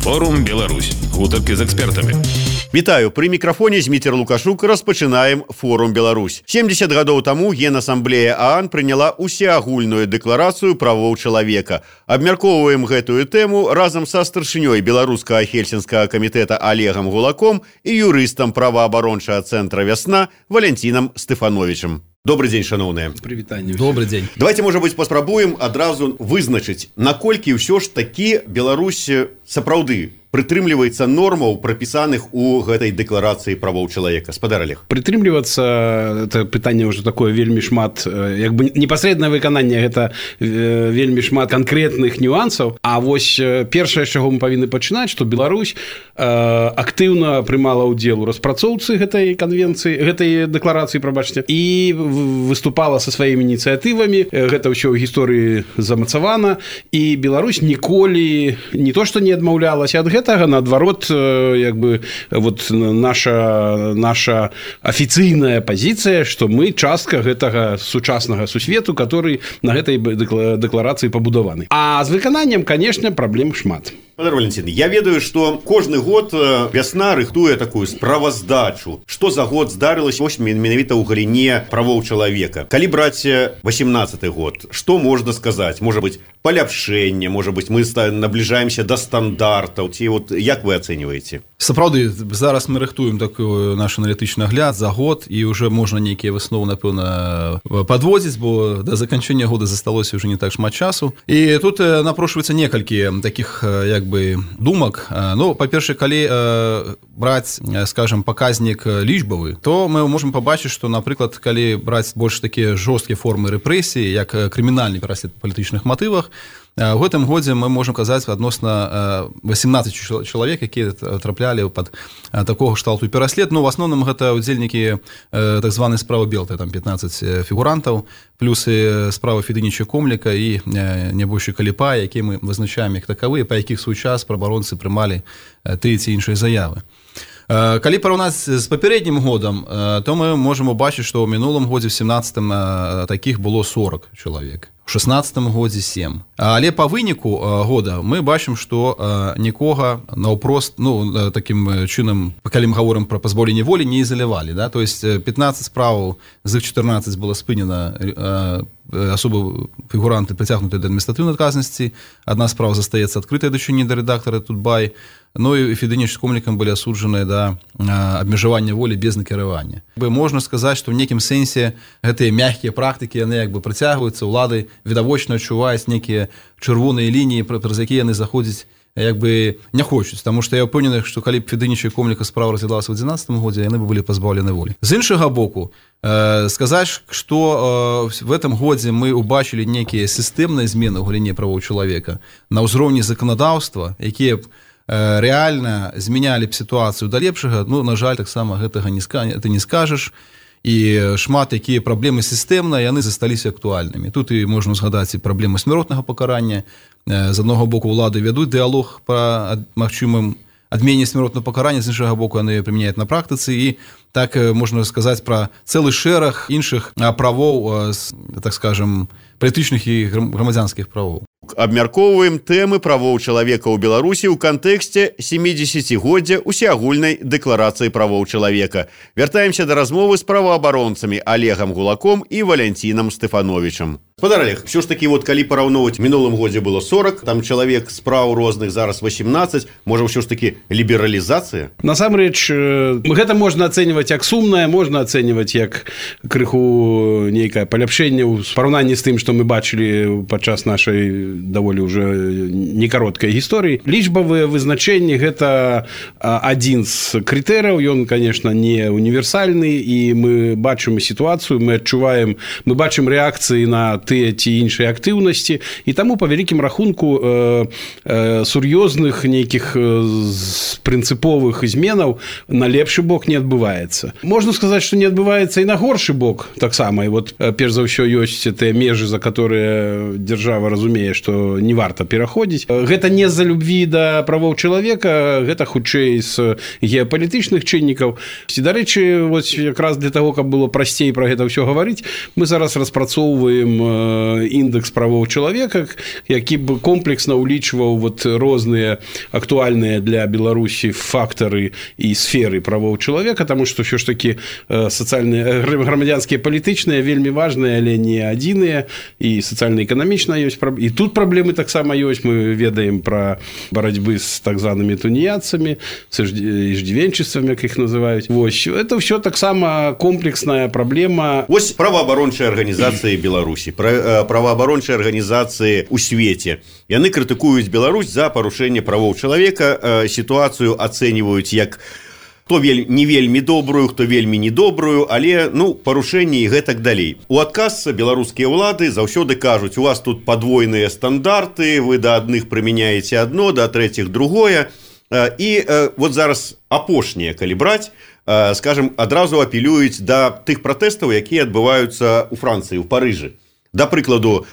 Форум Беларусь. Гутарки з экспертамі. Вітаю, пры мікрафоне Зміцер Лукашук. Распачынаем Форум Беларусь. 70 гадоў таму Генасамблея ААН прыняла усеагульную дэкларацыю правоў чалавека. Абмяркоўваем гэтую тэму разам са старшынёй беларускага хельсінскага камітэта Олегам Гулаком і юрыстам праваабарончага цэнтра «Вясна» Валянцінам Стэфановічам. Добрый день, шановные. Привитание. Добрый день. Давайте, может быть, паспрабуем адразу вызначыць, наколькі ўсё ж такі Беларусь сапраўды прытрымліваецца нормаў, прапісаных у гэтай дэкларацыі правоў чалавека. Спадар Олег. Прытрымлівацца, это пытанне ўжо такое вельмі шмат, як бы непасрэднае выкананне, гэта вельмі шмат канкрэтных нюансаў. А вось першае, з чаго мы павінны пачынаць, што Беларусь актыўна прымала ўдзел у распрацоўцы гэтай канвенцыі, гэтай дэкларацыі, прабачце, і выступала са сваімі ініцыятывамі. Гэта ўсё ў гісторыі замацавана, і Беларусь ніколі не то што не адмаўлялася ад гэтага, наадварот, як бы вот наша афіцыйная пазіцыя, што мы частка гэтага сучаснага сусвету, который на гэтай дэкларацыі пабудаваны. А з выкананнем, конечно, праблем шмат. Спадар Валянцін, я ведаю, што кожны год «Вясна» рыхтуе такую справаздачу, што за год здарылася вось менавіта ў галіне правоў чалавека. Калі браць 18-й год, што можна сказаць? Можа быць, паляпшэнне, можа быць, мы набліжаемся да стандартаў, ці вот як вы ацэньваеце? Сапраўды, зараз мы рыхтуем такой наш аналітычны агляд за год, і ўжо можна нейкія высновы, напэўна, падводзіць, бо да заканчэння года засталося ўжо не так шмат часу. І тут напрошваецца некалькі такіх, як бы, думак. Ну, па-першае, калі браць, скажем, паказнік лічбавы, то мы можам пабачыць, што, напрыклад, калі браць больш такія жорсткія формы рэпрэсіі, як крымінальны пераслед па палітычных матывах, в гэтым годзе мы можам казаць адносна 18 чалавек, якія траплялі пад такога кшталту пераслед. Ну, в асноўным гэта удзельнікі так званай справы Белты, там 15 фігурантаў, плюс і справа Федыніча Комліка і нябойшы Каліпа, якія мы вызначаем як такавыя, па якіх свой час праваабаронцы прымалі тыя ці іншыя заявы. Калі параўнаць з папярэднім годам, то мы можам убачыць, што ў мінулым годзе, в 17-м, такіх было 40 чалавек. У 16-м годзе 7. Але па выніку года мы бачым, што нікога наўпрост, ну, такім чынам, калі мы гаворым пра пазбаўленне волі, не ізалявалі. Да? То есть 15 справаў, з іх 14 было спынена, асобы фігуранты прыцягнуты да адміністратыўнай адказнасці, адна справа застаецца адкрытая дачыненне да рэдактара Тутбай, ну і Федыніч з Комлікам былі асуджаныя да абмежавання волі без накіравання. Можна сказаць, што ў нейкім сэнсе гэтыя мяккія практыкі, яны як бы працягваюцца, улады відавочна адчуваюць нейкія чырвоныя лініі, праз якія яны заходзяць, як бы не хочуць, таму што я ўпэўнены, што калі б Федыніча і Комліка справа разглядалася ў 11-м годзе, яны б былі пазбаўлены волі. З іншага боку, сказаць, што в этом годзе мы убачылі нейкія сістэмныя змены ў галіне правоў чалавека на ўзроўні заканадаўства, якія б рэальна змянялі б сітуацыю да лепшага, ну, на жаль, таксама гэтага ты не скажаш, і шмат якія праблемы сістэмна, яны засталіся актуальнымі. Тут і можна згадаць і праблемы смяротнага пакарання. З аднаго боку ўлады вядуць дыялог па магчымым адмене смяротнага пакарання, з іншага боку яны прымяняюць на практыцы, і так можна сказаць пра цэлы шэраг іншых правоў, так скажем, палітычных і грамадзянскіх правоў. Абмяркоўваем тэмы правоў чалавека ў Беларусі ў кантэксце 70-годдзя усеагульнай дэкларацыі правоў чалавека. Вяртаемся да размовы з праваабаронцамі Олегам Гулаком і Валянцінам Стэфановічам. Спадар Олег, все ж таки, вот калі параўноўваць, мінулым годзе было 40, там чалавек спраў розных, зараз 18, можа ўсё ж таки лібералізацыя? Насамрэч, гэта можна ацэньваць як сумнае, можна ацэньваць як крыху нейкае паляпшэнне ў параўнанні з тым, што мы бачылі падчас нашай даволі ўжо некароткай гісторыі. Лічбавыя вызначэнні – гэта адзін з крытэрыяў, ён, конечно, не універсальны, і мы бачым сітуацыю, мы адчуваем, мы бачым рэакцыі на тыя ці іншыя актыўнасці, і таму па вялікім рахунку сур'ёзных нейкіх прынцыповых зменаў на лепшы бок не адбываецца. Можна сказаць, што не адбываецца і на горшы бок таксама. І вот перш за ўсё ёсць тыя межы, за которые держава разумее, што не варта пераходзіць. Гэта не з-за любві да правоў чалавека, гэта хутчэй з геапалітычных чыннікаў. Дарэчы, вось якраз для того, каб было прасцей пра гэта ўсё гаварыць, мы зараз распрацоўваем індекс правоў чалавека, які б комплексна ўлічваў вот розныя актуальныя для Беларусі фактары і сферы правоў чалавека, таму што ўсё ж такі сацыяльныя, грамадзянскія, палітычныя вельмі важныя, але не адзіныя, і сацыяльна-эканамічна ёсць, і тут праблемы таксама ёсць. Мы ведаем пра барацьбы з так званымі тунеядцамі, з иждивенчествам, як іх называюць. Вось, это ўсё таксама комплексная праблема. Вось праваабарончыя арганізацыі Беларусі, праваабарончыя арганізацыі ў свеце. Яны крытыкуюць Беларусь за парушэнне правоў чалавека, сітуацыю ацэньваюць як хто не вельмі добрую, хто вельмі недобрую, але парушэнні і гэтак далей. У адказ беларускія ўлады заўсёды кажуць: у вас тут падвойныя стандарты, вы да адных прымяняеце адно, да трэціх другое. І вот зараз апошнія, калі браць, скажем, адразу апелююць да тых пратэстаў, якія адбываюцца ў Францыі, у Парыжы. Да прыкладу,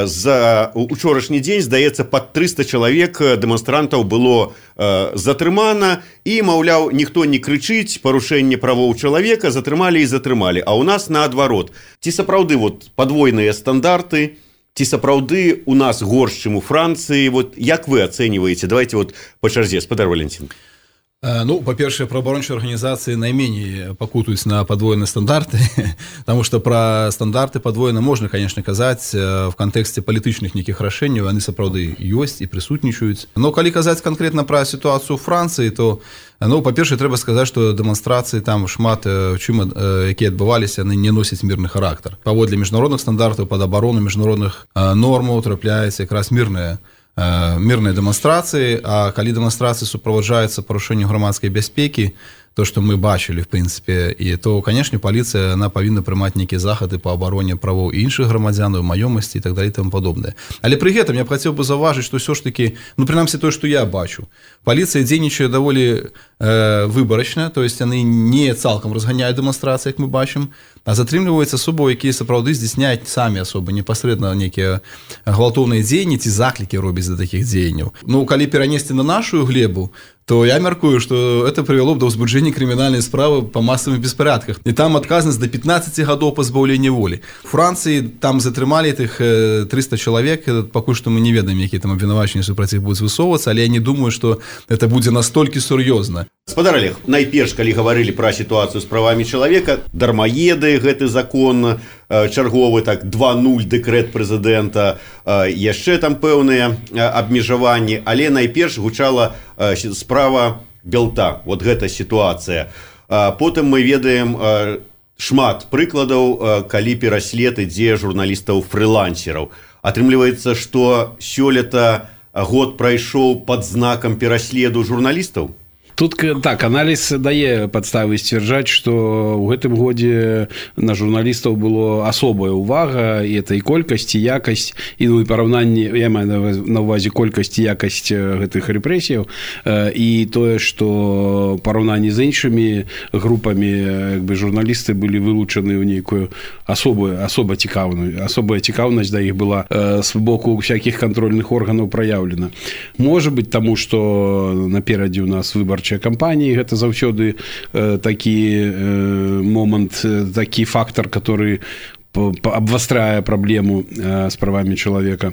за учорашні дзень, здаецца, пад 300 чалавек дэманстрантаў было затрымана, і, маўляў, ніхто не крычыць, парушэнне правоў чалавека, затрымалі і затрымалі. А ў нас наадварот. Ці сапраўды вот падвойныя стандарты, ці сапраўды у нас горш, чым у Францыі? Вот як вы ацэньваеце? Давайте вот па чарзе, спадар Валентин. По-першае, праваабарончыя арганізацыі найменей пакутуюць на падвойныя стандарты, таму што пра стандарты падвойна можна, конечно, казаць в кантэксце палітычных нейкіх рашэнняў, яны сапраўды ёсць і прысутнічаюць. Но калі казаць канкрэтна пра сітуацыю ў Францыі, то, па-першае, трэба сказаць, што дэманстрацыі там шмат чым, якія адбываліся, яны не носяць мірны характар. Паводле міжнародных стандартаў, пад абарону міжнародных нормаў трапляецца якраз мірныя дэманстрацыі, а калі дэманстрацыі суправаджаюцца парушэнню грамадскай бяспекі, то, што мы бачылі, в прынцыпе, і то, канешне, паліцыя, она павінна прымаць нейкія захады па абароне правоў іншых грамадзянаў, маёмасці і так далее і таму падобнае. Але пры гэтым я б хацеў бы заўважыць, што ўсё ж такі, прынамсі тое, што я бачу, паліцыя дзейнічае даволі выбарачна, то есть яны не цалкам разганяюць дэманстрацыі, як мы бачым, а затрымліваюць асобаў, якія сапраўды здзяйсняюць самі асобы, непасрэдна нейкія гвалтоўныя дзеянні ці заклікі робяць да такіх дзеянняў. Калі перанесці на нашу глебу, то я мяркую, што это прывяло б да ўзбуджэння крымінальнай справы па масавых беспарадках. І там адказнасць да 15 гадоў пазбаўлення волі. У Францыі там затрымалі тых 300 чалавек, пакуль што мы не ведаем, якія там абвінавачанні супраць іх будуць высоўвацца, але я не думаю, што это будзе настолькі сур'ёзна. Спадар Олег, найперш, калі гаварылі пра сітуацыю з правамі чалавека, дармаеды, гэты закон чарговы, так, 2.0 дэкрэт прэзідэнта, яшчэ там пэўныя абмежаванні, але найперш гучала справа Белта, вот гэта сітуацыя. Потым мы ведаем шмат прыкладаў, калі пераслед ідзе журналістаў-фрылансераў. Атрымліваецца, што сёлета год прайшоў пад знакам пераследу журналістаў? Тут так, аналіз дае падставы сцвярджаць, што ў гэтым годзе на журналістаў было асобая ўвага, і это і колькасць, і якасць, і параўнанне, я маю на ўвазе колькасць і якасць гэтых рэпрэсіяў, і тое, што параўнанні з іншымі групамі журналісты былі вылучаны ў нейкую асобая цікаўнасць да іх была з боку всякіх кантрольных органаў праяўлена. Можа быць, таму што наперадзе ў нас выбарчая кампаніі, гэта заўсёды такі момант, такі фактар, который абвастрае праблему з правамі чалавека,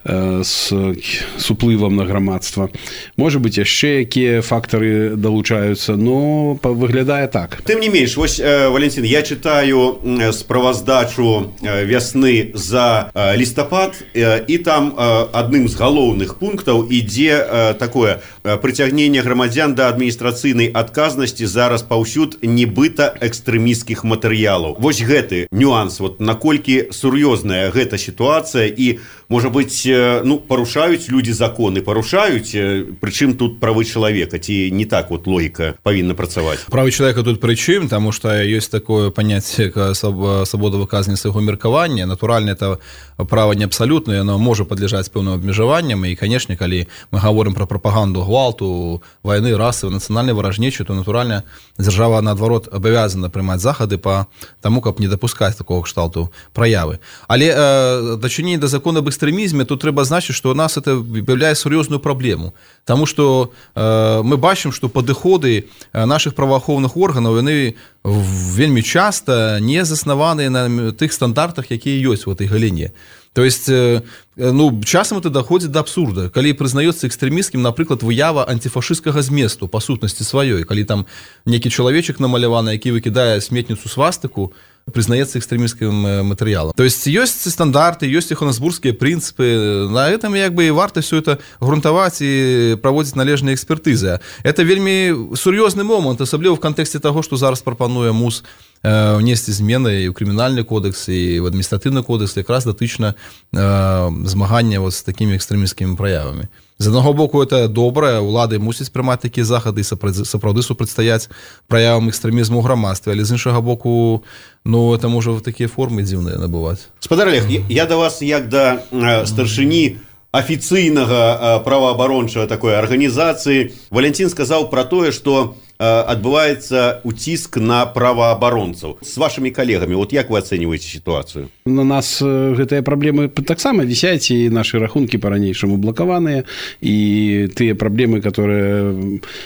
з уплывам на грамадства. Можа быць, яшчэ якія фактары далучаюцца, но выглядае так. Тым не менш, вось, Валентин, я чытаю справаздачу вясны за лістапад, і там адным з галоўных пунктаў ідзе такое прыцягненне грамадзян да адміністрацыйнай адказнасці за распаўсюд нібыта экстрэмісцкіх матэрыялаў. Вось гэты нюанс, вот наколькі сур'ёзная гэта сітуацыя, і можа быть, ну, парушаюць людзі законы, парушаюць, прычым тут правы чалавека, ці не так вот логіка павінна працаваць? Правы чалавека тут прычым, таму што ёсць такое паняцце, як свабода выказання свайго меркавання. Натуральна, это права не абсалютнае, оно можа падлежаць пэўным абмежаванням, і, канешне, калі мы гаворым пра прапаганду гвалту, вайны, расы, нацыянальнай варажнечы, то, натуральна, дзяржава, наадварот, абавязана прымаць захады па таму, каб не дапускаць такого кшталту праявы. Але дачыненне да закона об экстрэмізме, тут трэба значыць, што у нас это выяўляе сур'ёзную праблему. Таму што мы бачым, што падыходы нашых праваахоўных органаў, яны вельмі часта не заснаваныя на тых стандартах, якія ёсць у этой галіне. То есть, ну, часам это доходит до абсурда. Калі прызнаецца экстрэмісцкім, напрыклад, выява антифашысцкага зместу па сутнасці сваёй, калі там некі чалавечак намаляваны, які выкідае сметніцу свастыку, признаецца экстремистским материалом. То есть есть стандарты, есть Йоханнесбургские принципы. На этом як бы и варто все это грунтовать и проводить належные экспертизы. Это вельмі сур'ёзны момент, асабліва в контексте того, что зараз прапануе МУС внести змены и в криминальный кодекс, и в административный кодекс, якраз датычна змагання вот с такими экстремистскими проявами. З одного боку, это добре, улады мусять приймати такі заходи і сапраўды супрацьстаяць праявам экстремізму ў грамадстве, але з іншага боку, ну, это можа в такія формы дзіўныя набываць. Спадар Олег, я до вас як да старшыні афіцыйнага праваабарончага такой арганізацыі. Валентин сказаў пра тое, што адбываецца уціск на праваабаронцаў. С вашими коллегами, вот як вы оцениваете ситуацию? На нас гэтыя праблемы таксама вісяць, і нашы рахункі па-ранейшаму блакаваныя, і тыя праблемы, которые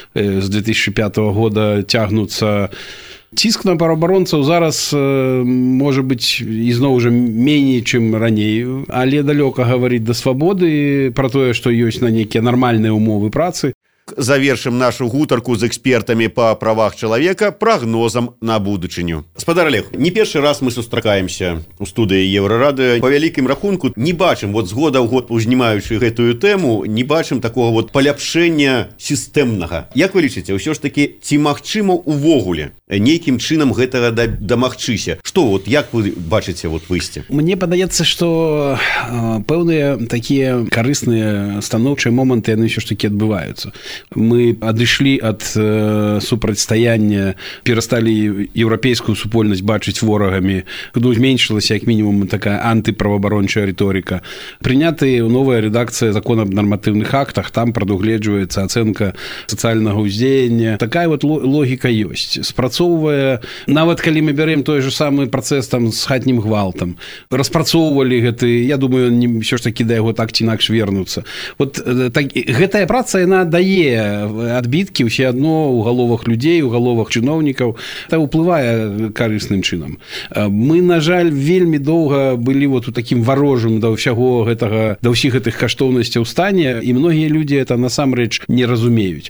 с 2005 года тягнуцца. Ціск на праваабаронцаў зараз, можа быць, ізноў уже меней, чым раней, але далёка гаварыць да свабоды, пра тое, што ёсць на нейкія нармальныя умовы працы. Завершим нашу гутарку з экспертамі па правах чалавека прагнозам на будучыню. Спадар Олег, не першы раз мы сустракаемся у студыі Еўрарадыё. Па вялікім рахунку не бачым, вот з года ў год узнімаючы гэтую тэму, не бачым такого вот паляпшэння сістэмнага. Як вы лічыце, ўсё ж такі, ці магчыма увогуле нейкім чынам гэтага дамагчыся? Што вот, як вы бачыце вот выйсце? Мне падаецца, што пэўныя такія карысныя станоўчыя моманты, яны ўсё ж такі адбываюцца. Мы адышлі ад супрацьстаяння, перасталі еўрапейскую супольнасць бачыць ворагамі, куды зменшылася як мінімум такая антыправаабарончая рыторыка. Прынятая новая рэдакцыя закона аб нарматыўных актах, там прадугледжваецца ацэнка сацыяльнага ўздзеяння. Такая вот логіка ёсць. Спрацоўвае, нават калі мы бярем той же самы працэс там з хатнім гвалтам, распрацоўвалі гэты, я думаю, ўсё ж такі да яго так ці інакш вернуцца. Вот так, гэтая праца, яна дае адбіткі ўсё адно ў галовах людзей, у галовах чыноўнікаў. Это ўплывае карысным чынам. Мы, на жаль, вельмі доўга былі вот у такім варожым да ўсяго гэтага, да ўсіх гэтых каштоўнасцяў стане, і многія людзі это насамрэч не разумеюць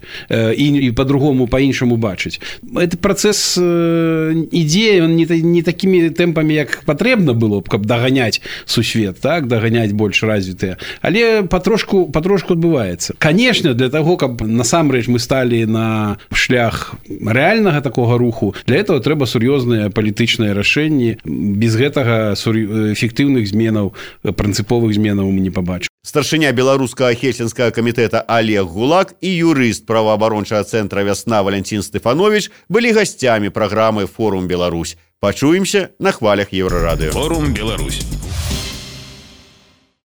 і по-другому, по-іншаму бачаць. Этот працэс ідзе не такімі тэмпамі, як патрэбна было б, каб даганяць сусвет, так, даганяць больш развітыя, але патрошку адбываецца. Конечно, для того, каб насамрэч мы сталі на шлях рэальнага такога руху, для этого трэба сур'ёзныя палітычныя рашэнні. Без гэтага эфектыўных зменаў, прынцыповых зменаў мы не пабачым. Старшыня беларускага хельсінскага камітэта Олег Гулак і юрыст праваабарончага цэнтра «Вясна» Валентин Стефанович былі гасцямі праграмы «Форум Беларусь». Пачуемся на хвалях Еўрарадыё. Форум Беларусь.